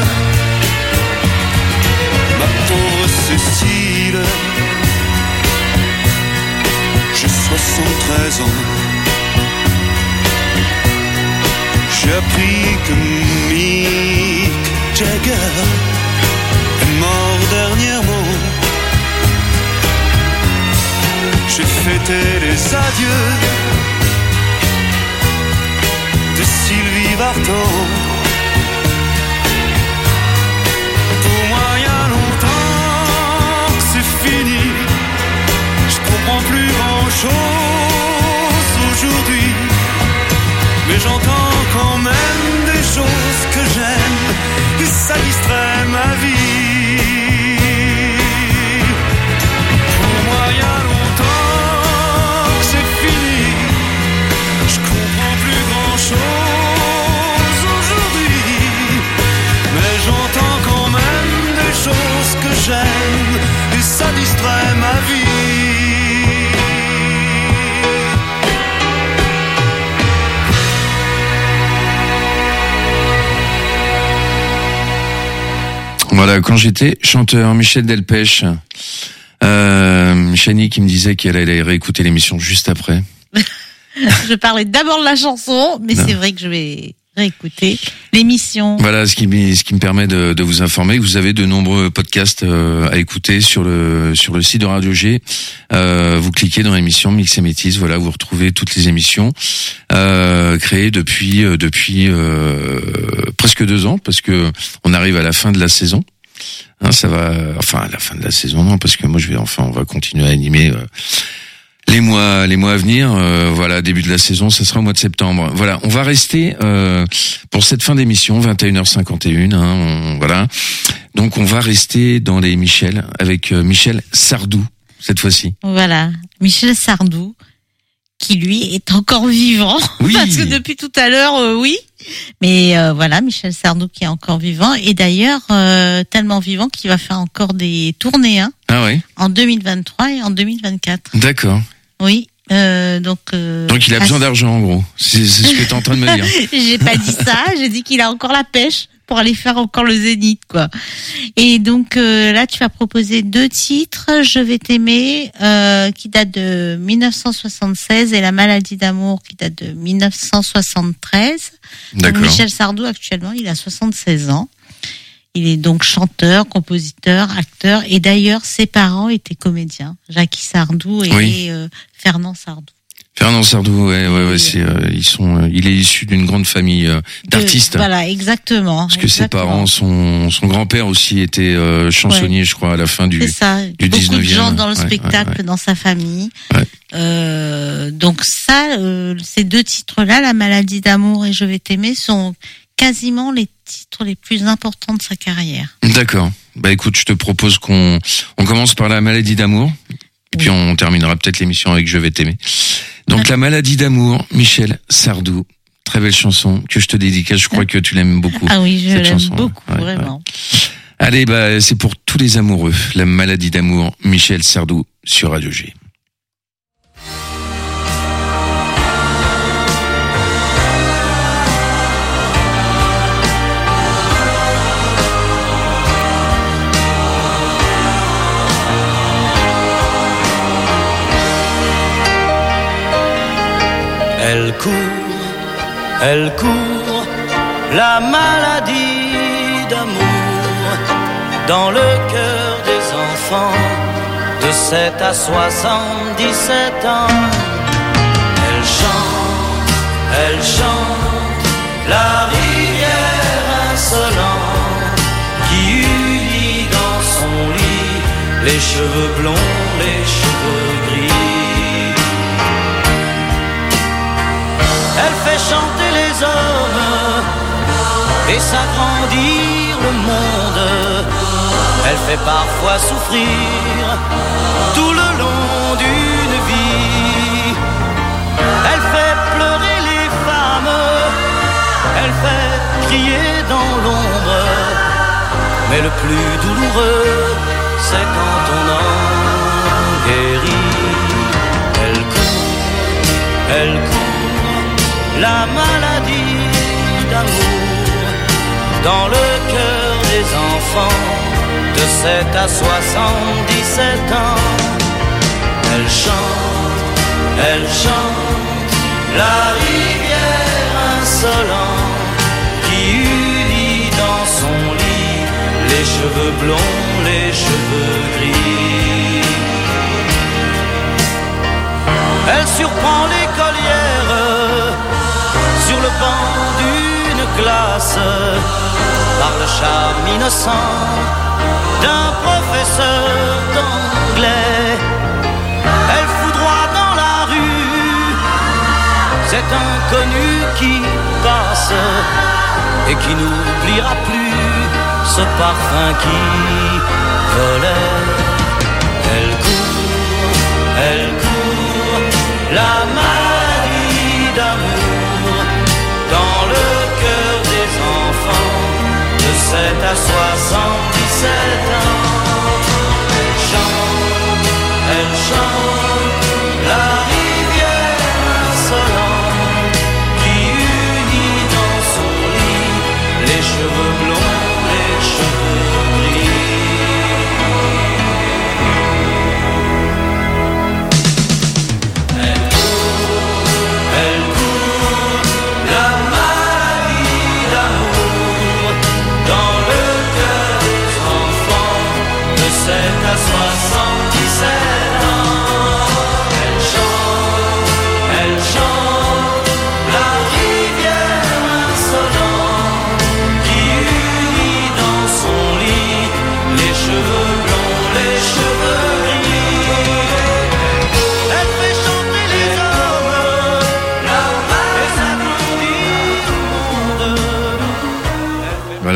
Ma pauvre Cécile, j'ai 73 ans. J'ai appris que Mick Jagger est mort dernièrement. J'ai fêté les adieux de Sylvie Vartan. Pour moi, il y a longtemps que c'est fini. Je comprends plus grand-chose aujourd'hui, mais j'entends quand même des choses que j'aime et ça distrait ma vie. Pour moi, il y a longtemps que c'est fini. Je comprends plus grand-chose aujourd'hui, mais j'entends quand même des choses que j'aime et ça distrait ma vie. Voilà, quand j'étais chanteur, Michel Delpech. Chani qui me disait qu'elle allait réécouter l'émission juste après. Je parlais d'abord de la chanson, mais c'est vrai que je vais réécouter l'émission. Voilà, ce qui me permet de vous informer que vous avez de nombreux podcasts à écouter sur le site de Radio G. Vous cliquez dans l'émission Mix et Métis, voilà, vous retrouvez toutes les émissions créées depuis presque 2 ans, parce que on arrive à la fin de la saison. Hein, ça va, enfin à la fin de la saison non, parce que moi on va continuer à animer Les mois à venir, voilà, début de la saison, ça sera au mois de septembre. Voilà, on va rester pour cette fin d'émission, 21h51. Voilà, donc on va rester dans les Michel avec Michel Sardou cette fois-ci. Voilà, Michel Sardou, qui lui est encore vivant, Oui. parce que depuis tout à l'heure, oui. Mais voilà, Michel Sardou qui est encore vivant, et d'ailleurs tellement vivant qu'il va faire encore des tournées, hein, Ah ouais, en 2023 et en 2024. d'accord. Oui, donc Donc il a besoin d'argent en gros. C'est ce que t'es en train de me dire. J'ai pas dit ça, j'ai dit qu'il a encore la pêche pour aller faire encore le Zénith, quoi. Et donc là, tu vas proposer 2 titres, Je vais t'aimer, qui date de 1976, et La maladie d'amour, qui date de 1973. Donc, D'accord. Michel Sardou, actuellement, il a 76 ans. Il est donc chanteur, compositeur, acteur, et d'ailleurs, ses parents étaient comédiens, Jackie Sardou et Oui. Fernand Sardou. Fernand Sardou, ouais, Oui. c'est il est issu d'une grande famille d'artistes. Voilà, exactement. Parce que ses parents, son grand-père aussi était chansonnier, je crois, à la fin du C'est ça. du Beaucoup de 19e. gens dans le Ouais, spectacle, ouais, ouais. dans sa famille. Ouais. Donc ça, ces 2 titres-là, La maladie d'amour et Je vais t'aimer, sont quasiment les titres les plus importants de sa carrière. D'accord. Bah écoute, je te propose qu'on commence par La maladie d'amour, et puis on terminera peut-être l'émission avec Je vais t'aimer. Donc La maladie d'amour, Michel Sardou. Très belle chanson que je te dédicace, je crois que tu l'aimes beaucoup. Ah oui, je cette l'aime chanson. beaucoup, Ouais, vraiment. ouais. Allez, bah c'est pour tous les amoureux. La maladie d'amour, Michel Sardou sur Radio G. Elle court, la maladie d'amour dans le cœur des enfants de 7 à 77 ans. Elle chante la rivière insolente qui unit dans son lit les cheveux blonds, les cheveux gris. Elle fait chanter les hommes et s'agrandir le monde. Elle fait parfois souffrir tout le long d'une vie. Elle fait pleurer les femmes, elle fait crier dans l'ombre. Mais le plus douloureux, c'est quand on en guérit. Elle court, la maladie d'amour dans le cœur des enfants de 7 à 77 ans. Elle chante la rivière insolente qui unit dans son lit les cheveux blonds, les cheveux gris. Elle surprend l'écolière sur le banc d'une classe par le charme innocent d'un professeur d'anglais. Elle foudroie dans la rue cet inconnu qui passe et qui n'oubliera plus ce parfum qui volait. Elle court, la maladie d'amour dans le cœur des enfants de 7 à 77 ans. Elle chante la rivière insolente qui unit dans son lit les cheveux blonds, les cheveux gris. Elle court, la maladie d'amour dans le cœur des enfants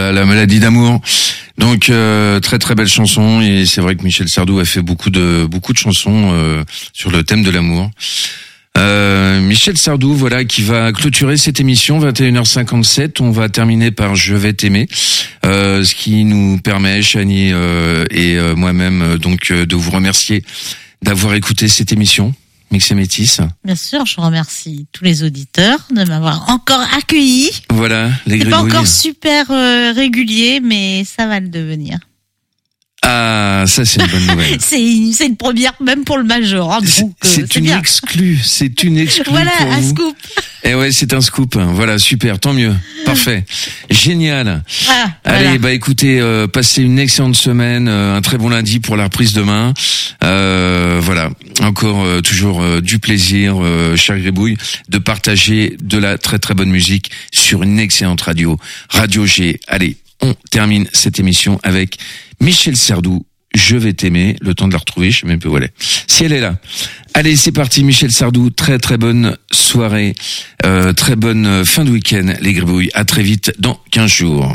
la maladie d'amour. Donc très très belle chanson, et c'est vrai que Michel Sardou a fait beaucoup de chansons sur le thème de l'amour. Michel Sardou, voilà, qui va clôturer cette émission, 21h57. On va terminer par Je vais t'aimer, ce qui nous permet, Chani et moi-même, donc de vous remercier d'avoir écouté cette émission. Mix et Métis. Bien sûr, je remercie tous les auditeurs de m'avoir encore accueilli. Voilà, les C'est pas gribouilles. encore super régulier, mais ça va le devenir. Ah, ça c'est une bonne nouvelle. C'est une première même pour le Major. Hein, donc, C'est une bien. exclue, c'est une exclue Voilà, pour un vous. scoop. Et ouais, c'est un scoop. Voilà, super, tant mieux. Parfait. Génial. Voilà, Allez, voilà. bah écoutez, passez une excellente semaine, un très bon lundi pour la reprise demain. Voilà, encore toujours du plaisir, cher Gribouille, de partager de la très très bonne musique sur une excellente radio, Radio G. Allez, on termine cette émission avec Michel Sardou. Je vais t'aimer, le temps de la retrouver, je sais même plus où elle est. Si elle est là. Allez, c'est parti, Michel Sardou, très très bonne soirée, très bonne fin de week-end, les Gribouilles. À très vite dans 15 jours.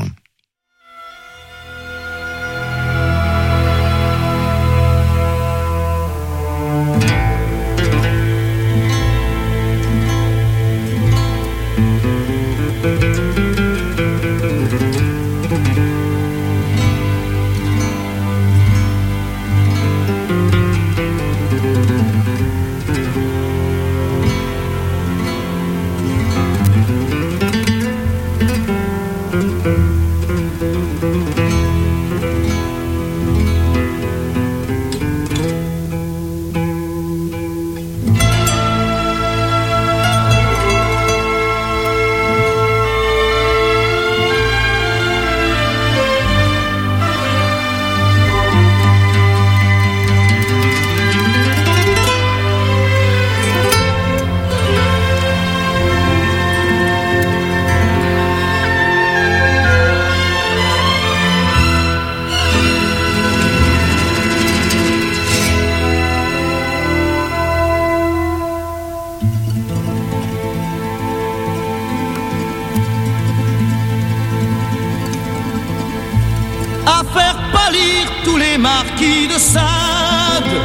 À faire pâlir tous les marquis de Sade,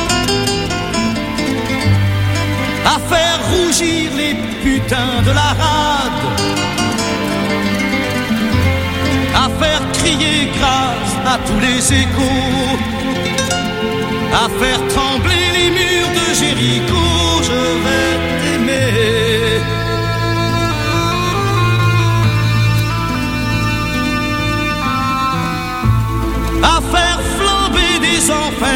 à faire rougir les putains de la rade, à faire crier grâce à tous les échos, à faire trembler les murs de Jéricho. Je vais t'aimer. À faire flamber des enfers